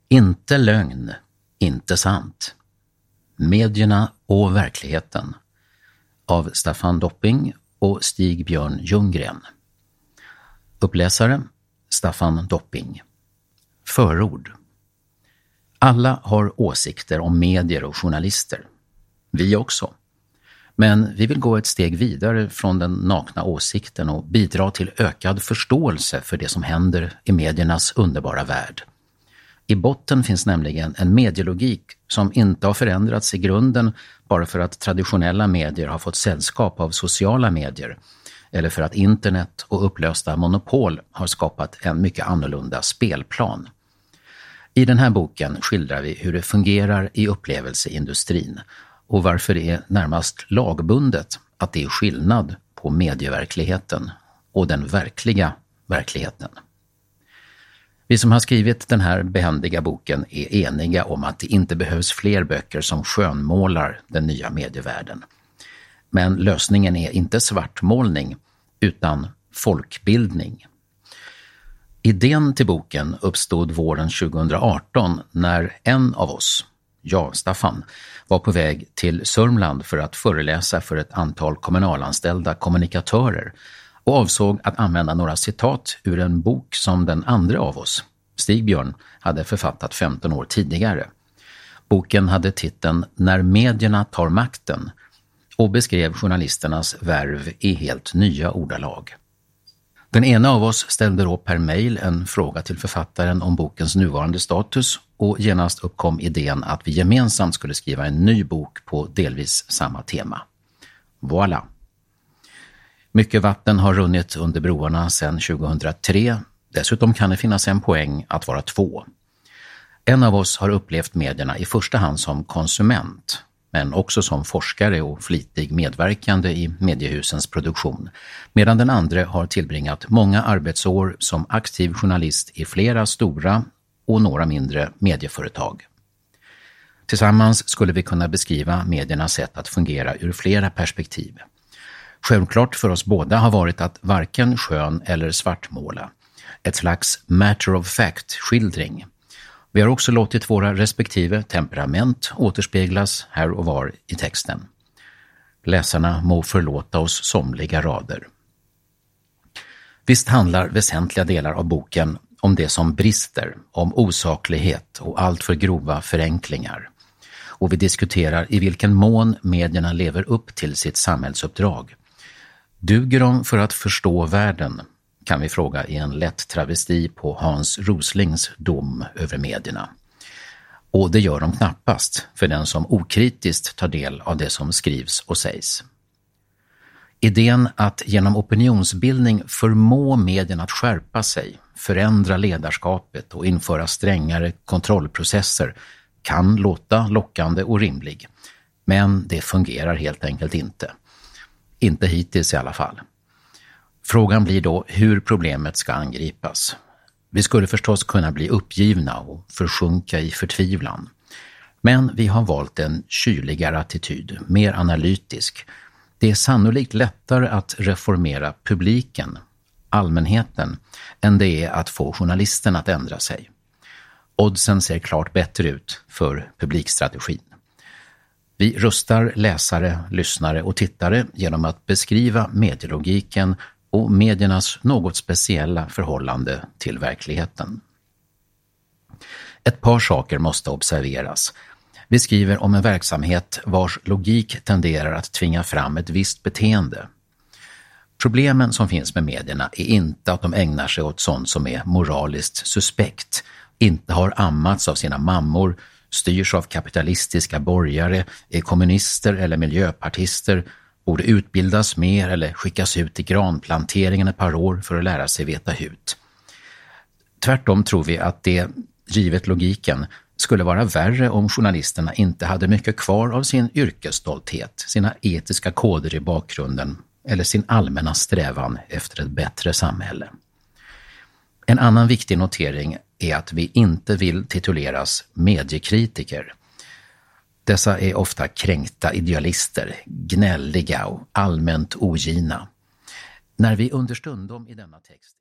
Inte lögn, inte sant. Medierna och verkligheten av Staffan Dopping och Stig-Björn Ljunggren. Uppläsare Staffan Dopping. Förord. Alla har åsikter om medier och journalister. Vi också. Men vi vill gå ett steg vidare från den nakna åsikten och bidra till ökad förståelse för det som händer i mediernas underbara värld. I botten finns nämligen en medielogik som inte har förändrats i grunden bara för att traditionella medier har fått sällskap av sociala medier eller för att internet och upplösta monopol har skapat en mycket annorlunda spelplan. I den här boken skildrar vi hur det fungerar i upplevelseindustrin och varför det är närmast lagbundet att det är skillnad på medieverkligheten och den verkliga verkligheten. Vi som har skrivit den här behändiga boken är eniga om att det inte behövs fler böcker som skönmålar den nya medievärlden. Men lösningen är inte svartmålning utan folkbildning. Idén till boken uppstod våren 2018 när en av oss, jag, Staffan, var på väg till Sörmland för att föreläsa för ett antal kommunalanställda kommunikatörer och avsåg att använda några citat ur en bok som den andra av oss, Stig-Björn, hade författat 15 år tidigare. Boken hade titeln När medierna tar makten och beskrev journalisternas värv i helt nya ordalag. Den ena av oss ställde då per mejl en fråga till författaren om bokens nuvarande status och genast uppkom idén att vi gemensamt skulle skriva en ny bok på delvis samma tema. Voilà! Mycket vatten har runnit under broarna sedan 2003. Dessutom kan det finnas en poäng att vara två. En av oss har upplevt medierna i första hand som konsument, men också som forskare och flitig medverkande i mediehusens produktion, medan den andra har tillbringat många arbetsår som aktiv journalist i flera stora och några mindre medieföretag. Tillsammans skulle vi kunna beskriva mediernas sätt att fungera ur flera perspektiv. Självklart för oss båda har varit att varken skön eller svartmåla. Ett slags matter of fact-skildring. Vi har också låtit våra respektive temperament återspeglas här och var i texten. Läsarna må förlåta oss somliga rader. Visst handlar väsentliga delar av boken om det som brister, om osaklighet och allt för grova förenklingar. Och vi diskuterar i vilken mån medierna lever upp till sitt samhällsuppdrag. Duger de för att förstå världen, kan vi fråga i en lätt travesti på Hans Roslings dom över medierna. Och det gör de knappast för den som okritiskt tar del av det som skrivs och sägs. Idén att genom opinionsbildning förmå medierna att skärpa sig, förändra ledarskapet och införa strängare kontrollprocesser kan låta lockande och rimlig. Men det fungerar helt enkelt inte. Inte hittills i alla fall. Frågan blir då hur problemet ska angripas. Vi skulle förstås kunna bli uppgivna och försjunka i förtvivlan. Men vi har valt en kyligare attityd, mer analytisk. Det är sannolikt lättare att reformera publiken, allmänheten, än det är att få journalisten att ändra sig. Oddsen ser klart bättre ut för publikstrategin. Vi rustar läsare, lyssnare och tittare genom att beskriva medielogiken och mediernas något speciella förhållande till verkligheten. Ett par saker måste observeras. Vi skriver om en verksamhet vars logik tenderar att tvinga fram ett visst beteende. Problemen som finns med medierna är inte att de ägnar sig åt sånt som är moraliskt suspekt, inte har ammats av sina mammor, styrs av kapitalistiska borgare, är kommunister eller miljöpartister, borde utbildas mer eller skickas ut i granplanteringen ett par år för att lära sig veta hut. Tvärtom tror vi att det, givet logiken, skulle vara värre om journalisterna inte hade mycket kvar av sin yrkesstolthet, sina etiska koder i bakgrunden eller sin allmänna strävan efter ett bättre samhälle. En annan viktig notering är att vi inte vill tituleras mediekritiker. Dessa är ofta kränkta idealister, gnälliga och allmänt ogina. När vi understundom i denna text